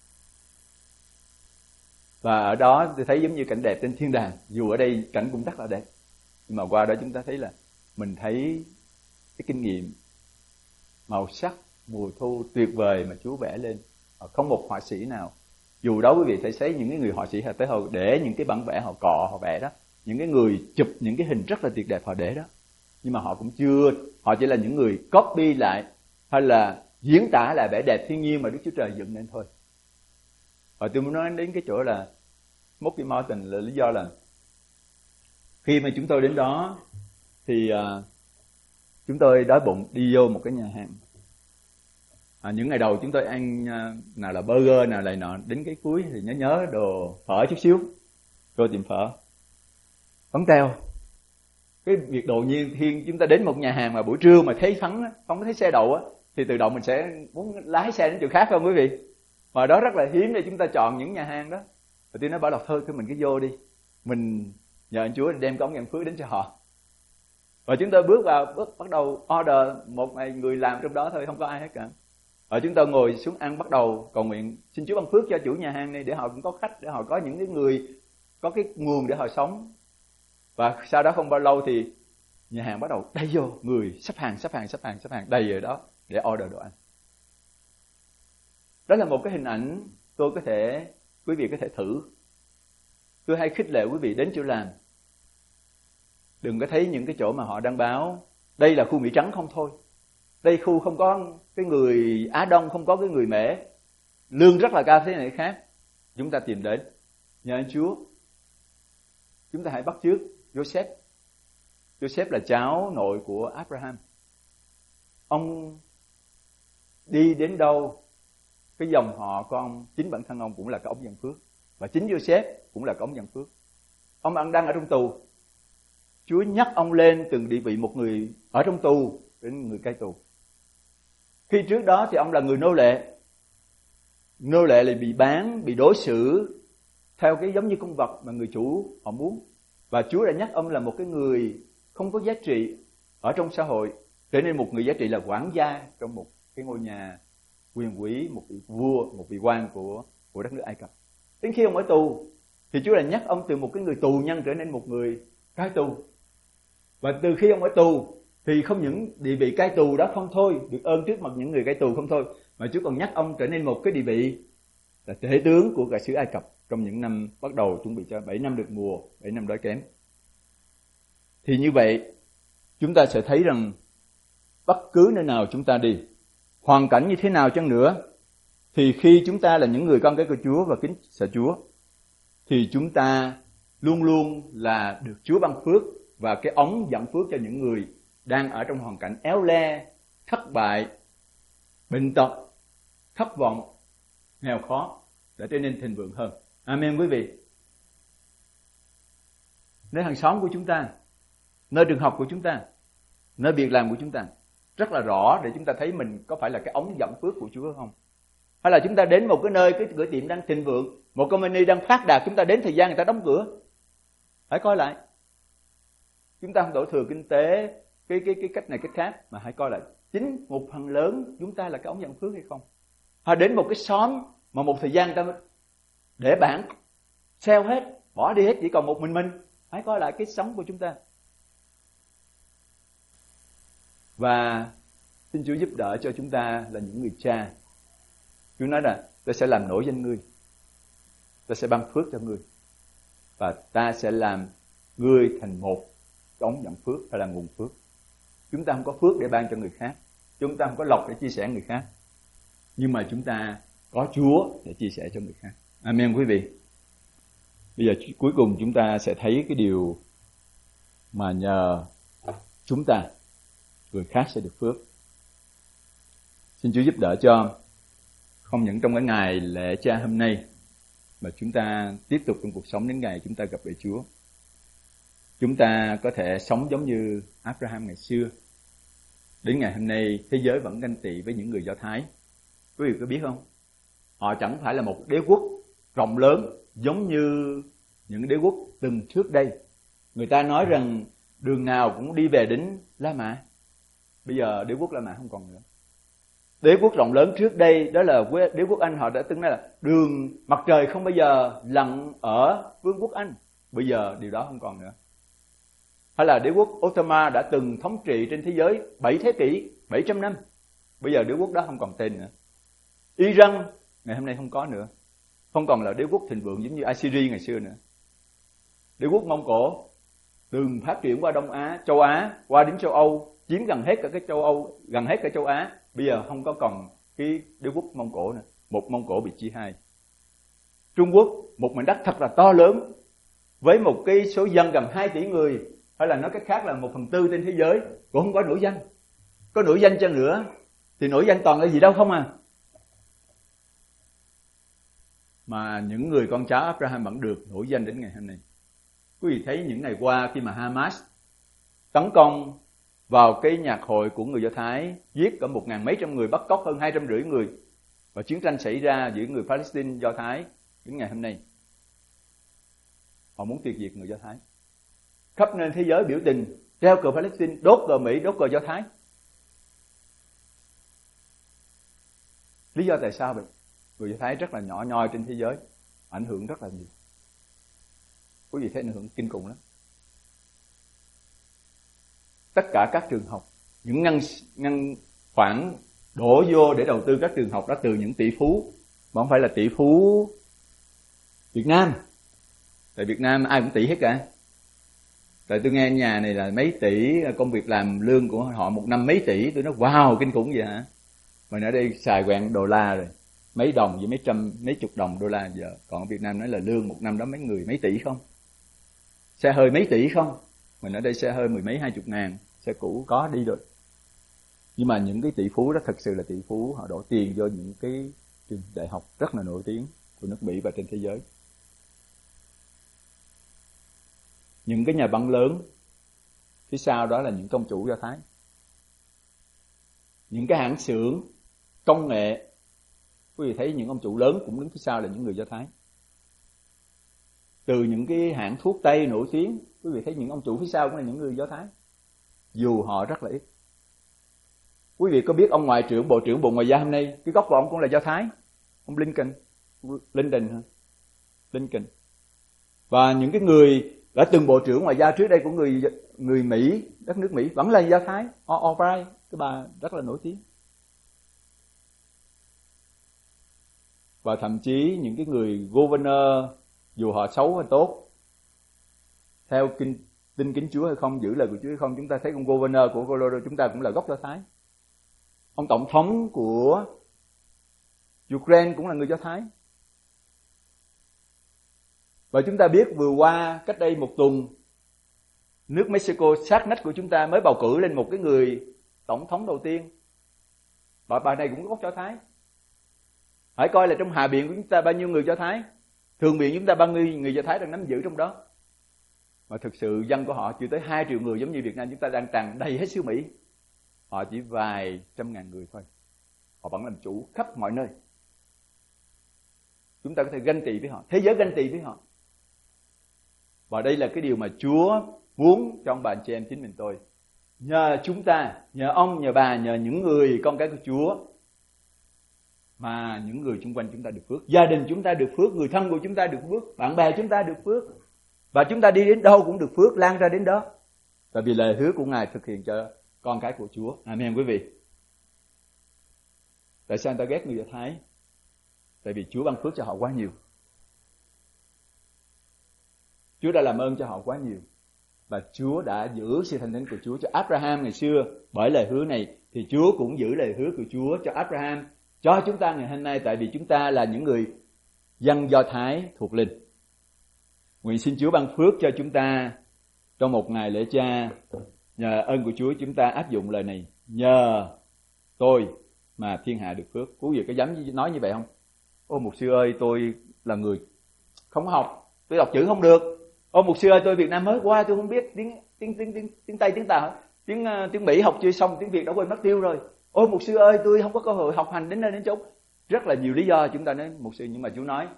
C: Và ở đó tôi thấy giống như cảnh đẹp trên thiên đàng, dù ở đây cảnh cũng rất là đẹp. Nhưng mà qua đó chúng ta thấy là mình thấy cái kinh nghiệm màu sắc mùa thu tuyệt vời mà Chúa vẽ lên. Không một họa sĩ nào, dù đó quý vị thấy thấy những cái người họa sĩ họ tới họ để những cái bản vẽ họ cọ họ vẽ đó, những cái người chụp những cái hình rất là tuyệt đẹp họ để đó, nhưng mà họ cũng chưa, họ chỉ là những người copy lại hay là diễn tả lại vẻ đẹp thiên nhiên mà Đức Chúa Trời dựng nên thôi. Và tôi muốn nói đến cái chỗ là Smoky Mountain là lý do là khi mà chúng tôi đến đó thì uh, chúng tôi đói bụng đi vô một cái nhà hàng. À, những ngày đầu chúng tôi ăn uh, nào là burger nào lại nọ, đến cái cuối thì nhớ nhớ đồ phở chút xíu, rồi tìm phở. Phấn teo. Cái việc đột nhiên khi chúng ta đến một nhà hàng mà buổi trưa mà thấy phấn á, không có thấy xe đậu á, thì tự động mình sẽ muốn lái xe đến chỗ khác, không quý vị? Mà đó rất là hiếm để chúng ta chọn những nhà hàng đó. Và tôi nói bảo đọc thôi, thì mình cứ vô đi, mình nhờ anh Chúa đem cái ống nhận phước đến cho họ. Và chúng tôi bước vào, bước bắt đầu order, một ngày người làm trong đó thôi, không có ai hết cả. Và chúng tôi ngồi xuống ăn, bắt đầu cầu nguyện xin Chúa ban phước cho chủ nhà hàng này, để họ cũng có khách, để họ có những cái người có cái nguồn để họ sống. Và sau đó không bao lâu thì nhà hàng bắt đầu đầy vô, người xếp hàng, xếp hàng, xếp hàng, xếp hàng đầy ở đó để order đồ ăn. Đó là một cái hình ảnh tôi có thể, quý vị có thể thử. Tôi hay khích lệ quý vị đến chỗ làm, đừng có thấy những cái chỗ mà họ đăng báo đây là khu Mỹ Trắng không thôi, đây khu không có cái người Á Đông, không có cái người Mễ, lương rất là cao thế này khác. Chúng ta tìm đến nhờ anh Chúa, chúng ta hãy bắt chước Joseph. Joseph là cháu nội của Abraham. Ông đi đến đâu, cái dòng họ của ông, chính bản thân ông cũng là cái ống dẫn phước, và chính Joseph cũng là cái ống dẫn phước. Ông đang ở trong tù, Chúa nhắc ông lên từng địa vị một người ở trong tù đến người cai tù. Khi trước đó thì ông là người nô lệ, nô lệ là bị bán, bị đối xử theo cái giống như con vật mà người chủ họ muốn. Và Chúa đã nhắc ông là một cái người không có giá trị ở trong xã hội, trở nên một người giá trị là quản gia trong một cái ngôi nhà quyền quý, một vị vua, một vị quan của của đất nước Ai Cập. Đến khi ông ở tù thì Chúa đã nhắc ông từ một cái người tù nhân trở nên một người cai tù. Và từ khi ông ở tù thì không những địa vị cai tù đó không thôi, được ơn trước mặt những người cai tù không thôi, mà Chúa còn nhắc ông trở nên một cái địa vị là tể tướng của cả xứ Ai Cập trong những năm bắt đầu chuẩn bị cho bảy năm được mùa, bảy năm đói kém. Thì như vậy chúng ta sẽ thấy rằng bất cứ nơi nào chúng ta đi, hoàn cảnh như thế nào chăng nữa, thì khi chúng ta là những người con cái của Chúa và kính sợ Chúa, thì chúng ta luôn luôn là được Chúa ban phước và cái ống dẫn phước cho những người đang ở trong hoàn cảnh éo le, thất bại, bệnh tật, thất vọng, nghèo khó để trở nên thịnh vượng hơn. Amen quý vị. Nơi hàng xóm của chúng ta, nơi trường học của chúng ta, nơi việc làm của chúng ta, rất là rõ để chúng ta thấy mình có phải là cái ống dẫn phước của Chúa không? Hay là chúng ta đến một cái nơi, cái cửa tiệm đang thịnh vượng, một company đang phát đạt, chúng ta đến thời gian người ta đóng cửa. Hãy coi lại. Chúng ta không đổ thừa kinh tế, cái cái cái cách này cách khác, mà hãy coi lại. Chính một phần lớn chúng ta là cái ống dẫn phước hay không? Hay đến một cái xóm mà một thời gian người ta để bản sell hết, bỏ đi hết, chỉ còn một mình mình. Hãy coi lại cái sống của chúng ta. Và xin Chúa giúp đỡ cho chúng ta là những người cha. Chúa nói là ta sẽ làm nổi danh ngươi, ta sẽ ban phước cho ngươi, và ta sẽ làm ngươi thành một ống dẫn phước hay là nguồn phước. Chúng ta không có phước để ban cho người khác, chúng ta không có lộc để chia sẻ người khác, nhưng mà chúng ta có Chúa để chia sẻ cho người khác. Amen quý vị. Bây giờ cuối cùng chúng ta sẽ thấy cái điều mà nhờ chúng ta người khác sẽ được phước. Xin Chúa giúp đỡ cho không những trong cái ngày lễ cha hôm nay, mà chúng ta tiếp tục trong cuộc sống đến ngày chúng ta gặp lại Chúa. Chúng ta có thể sống giống như Abraham ngày xưa. Đến ngày hôm nay thế giới vẫn ganh tị với những người Do Thái. Quý vị có biết không? Họ chẳng phải là một đế quốc rộng lớn giống như những đế quốc từng trước đây. Người ta nói rằng đường nào cũng đi về đến La Mã. Bây giờ đế quốc La Mã không còn nữa. Đế quốc rộng lớn trước đây đó là đế quốc Anh, họ đã từng nói là đường mặt trời không bao giờ lặn ở vương quốc Anh. Bây giờ điều đó không còn nữa. Hay là đế quốc Ottoman đã từng thống trị trên thế giới bảy thế kỷ, bảy trăm năm. Bây giờ đế quốc đó không còn tên nữa. Iran ngày hôm nay không có nữa. Không còn là đế quốc thịnh vượng giống như Assyria ngày xưa nữa. Đế quốc Mông Cổ từng phát triển qua Đông Á, châu Á, qua đến châu Âu, chiếm gần hết cả cái châu Âu, gần hết cả châu Á. Bây giờ không có còn cái đế quốc Mông Cổ nữa. Một Mông Cổ bị chia hai. Trung Quốc, một mảnh đất thật là to lớn, với một cái số dân gần hai tỷ người, hay là nói cách khác là một phần tư trên thế giới, cũng không có nổi danh. Có nổi danh cho nữa thì nổi danh toàn là gì đâu không à. Mà những người con cháu Abraham vẫn được nổi danh đến ngày hôm nay. Quý vị thấy những ngày qua khi mà Hamas tấn công vào cái nhạc hội của người Do Thái, giết cả một ngàn mấy trăm người, bắt cóc hơn hai trăm rưỡi người, và chiến tranh xảy ra giữa người Palestine Do Thái đến ngày hôm nay. Họ muốn tiêu diệt người Do Thái. Khắp nơi thế giới biểu tình, treo cờ Palestine, đốt cờ Mỹ, đốt cờ Do Thái. Lý do tại sao vậy? Người Do Thái rất là nhỏ nhoi trên thế giới, ảnh hưởng rất là nhiều. Quý vị thấy ảnh hưởng kinh khủng lắm. Tất cả các trường học, những ngân, ngân khoản đổ vô để đầu tư các trường học đó từ những tỷ phú, mà không phải là tỷ phú Việt Nam. Tại Việt Nam ai cũng tỷ hết cả. Tại tôi nghe nhà này là mấy tỷ, công việc làm lương của họ một năm mấy tỷ, tôi nói wow kinh khủng vậy hả? Mà ở đây xài quẹn đô la rồi, mấy đồng với mấy trăm, mấy chục đồng đô la giờ. Còn ở Việt Nam nói là lương một năm đó mấy người mấy tỷ không? Xe hơi mấy tỷ không? Mình ở đây xe hơi mười mấy hai chục ngàn, xe cũ có đi rồi. Nhưng mà những cái tỷ phú đó thật sự là tỷ phú, họ đổ tiền vô những cái trường đại học rất là nổi tiếng của nước Mỹ và trên thế giới. Những cái nhà băng lớn, phía sau đó là những công chủ Do Thái. Những cái hãng xưởng công nghệ, quý vị thấy những ông chủ lớn cũng đứng phía sau là những người Do Thái. Từ những cái hãng thuốc Tây nổi tiếng, quý vị thấy những ông chủ phía sau cũng là những người Do Thái, dù họ rất là ít. Quý vị có biết ông Ngoại trưởng, Bộ trưởng Bộ Ngoại giao hôm nay, cái gốc của ông cũng là Do Thái, ông Blinken, Blinken hả? Blinken. Và những cái người đã từng Bộ trưởng Ngoại giao trước đây của người người Mỹ, đất nước Mỹ, vẫn là Do Thái. Albright, cái bà rất là nổi tiếng. Và thậm chí những cái người governor, dù họ xấu hay tốt, theo kinh, tin kính Chúa hay không, giữ lời của Chúa hay không, chúng ta thấy ông governor của Colorado chúng ta cũng là gốc Do Thái. Ông tổng thống của Ukraine cũng là người Do Thái. Và chúng ta biết vừa qua, cách đây một tuần, Nước Mexico sát nách của chúng ta mới bầu cử lên một cái người tổng thống đầu tiên. Bà, bà này cũng có gốc Do Thái. Hãy coi là trong Hạ viện của chúng ta bao nhiêu người Do Thái, Thượng viện chúng ta bao nhiêu người Do Thái đang nắm giữ trong đó. Mà thực sự dân của họ chưa tới hai triệu người, giống như Việt Nam chúng ta đang tràn đầy hết xứ Mỹ. Họ chỉ vài trăm ngàn người thôi. Họ vẫn làm chủ khắp mọi nơi. Chúng ta có thể ganh tị với họ, thế giới ganh tị với họ. Và đây là cái điều mà Chúa muốn cho ông bà anh chị em chính mình tôi. Nhờ chúng ta, nhờ ông, nhờ bà, nhờ những người con cái của Chúa mà những người xung quanh chúng ta được phước, gia đình chúng ta được phước, người thân của chúng ta được phước, bạn bè chúng ta được phước. Và chúng ta đi đến đâu cũng được phước lan ra đến đó. Tại vì lời hứa của Ngài thực hiện cho con cái của Chúa. Amen quý vị. Tại sao người ta ghét người Do Thái? Tại vì Chúa ban phước cho họ quá nhiều. Chúa đã làm ơn cho họ quá nhiều. Và Chúa đã giữ sự thành thánh của Chúa cho Abraham ngày xưa. Bởi lời hứa này thì Chúa cũng giữ lời hứa của Chúa cho Abraham, cho chúng ta ngày hôm nay. Tại vì chúng ta là những người dân Do Thái thuộc linh. Nguyện xin Chúa ban phước cho chúng ta trong một ngày lễ Cha. Nhờ ơn của Chúa chúng ta áp dụng lời này. Nhờ tôi mà thiên hạ được phước. Quý vị có dám nói như vậy không? Ô mục sư ơi, tôi là người không học, tôi đọc chữ không được. Ô mục sư ơi, tôi Việt Nam mới qua, tôi không biết tiếng tiếng tiếng tiếng, tiếng Tây, tiếng Tàu, tiếng uh, tiếng Mỹ học chưa xong, tiếng Việt đã quên mất tiêu rồi. Ô mục sư ơi, tôi không có cơ hội học hành đến nơi đến chốn. Rất là nhiều lý do chúng ta nói mục sư, nhưng mà Chúa nói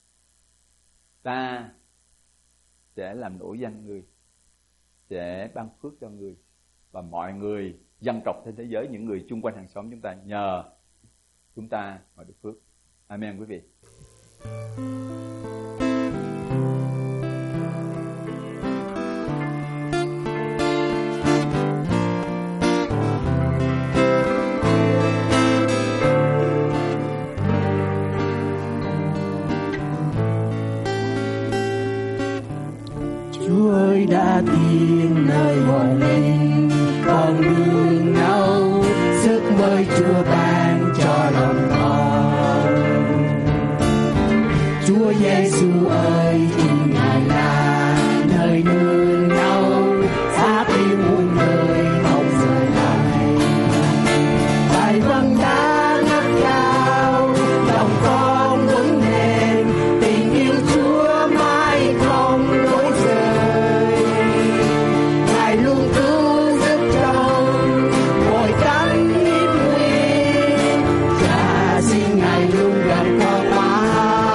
C: ta sẽ làm nổi danh người, sẽ ban phước cho người, và mọi người dân tộc trên thế giới, những người chung quanh hàng xóm chúng ta nhờ chúng ta mà được phước. Amen quý vị.
A: Chúa ơi đã tìm nơi hồn linh, con đường nào sức mới Chúa ban cho lòng con. Chúa Giêsu ơi, tình Ngài là nơi nương nào, giá tiêu muôn đời không rời lại. Bài vâng đã ngất cao, lòng con vững bền, tình yêu Chúa mãi không đổi rời. Ngài luôn cứu giúp trong mỗi cánh hiểm nguy, Cha xin Ngài luôn gần con mãi.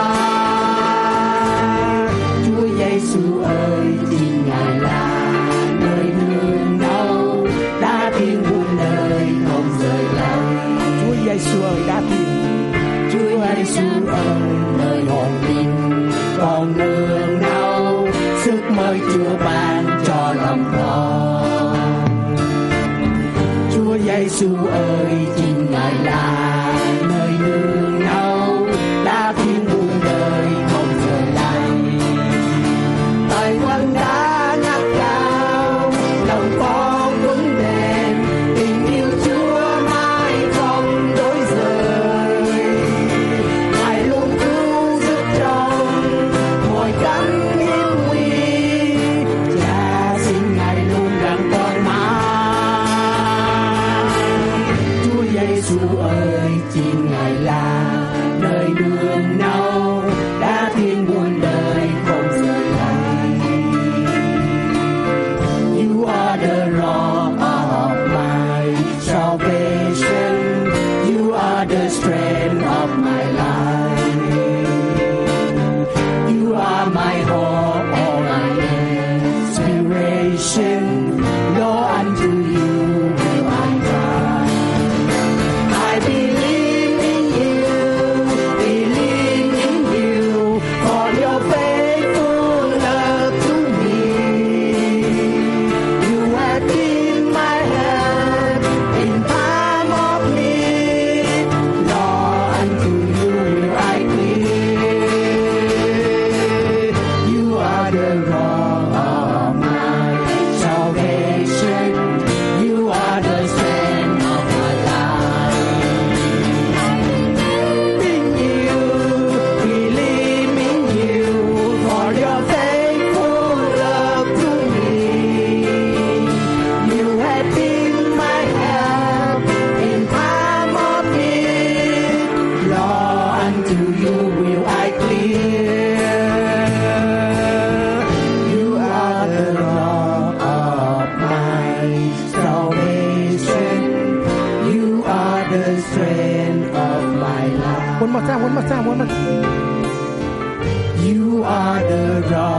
A: Chúa Giêsu ơi, tình Ngài là nơi nương náu, đã thiên muôn đời không rời lại. Chúa Giêsu ơi đã thiên, Chúa Giêsu ơi nơi hồn linh, con nương náu sức mới Chúa ban cho lòng con. Chúa Giêsu ơi, chính Ngài là nơi nương náu, đã thiên muôn đời không rời lại. Tài quân đã ngắt cao, lòng con vững bền, tình yêu Chúa mãi không đổi rời. Ngài luôn cứu giúp trong mỗi cánh hiểm nguy, Cha xin Ngài luôn gần con mãi. Chúa Giêsu ơi,
B: more time, one more time, one more time.
A: You are the God.